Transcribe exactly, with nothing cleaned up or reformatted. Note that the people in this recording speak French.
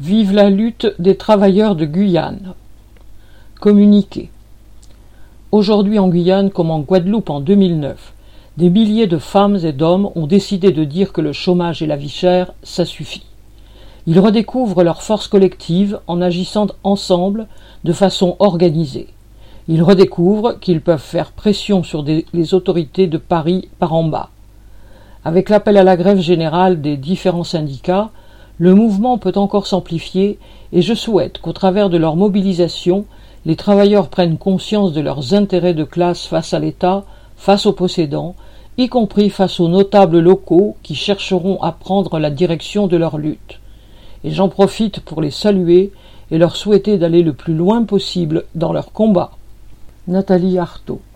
Vive la lutte des travailleurs de Guyane. Communiqué. Aujourd'hui en Guyane, comme en Guadeloupe en deux mille neuf, des milliers de femmes et d'hommes ont décidé de dire que le chômage et la vie chère, ça suffit. Ils redécouvrent leur force collective en agissant ensemble de façon organisée. Ils redécouvrent qu'ils peuvent faire pression sur des, les autorités de Paris par en bas. Avec l'appel à la grève générale des différents syndicats, le mouvement peut encore s'amplifier et je souhaite qu'au travers de leur mobilisation, les travailleurs prennent conscience de leurs intérêts de classe face à l'État, face aux possédants, y compris face aux notables locaux qui chercheront à prendre la direction de leur lutte. Et j'en profite pour les saluer et leur souhaiter d'aller le plus loin possible dans leur combat. Nathalie Arthaud.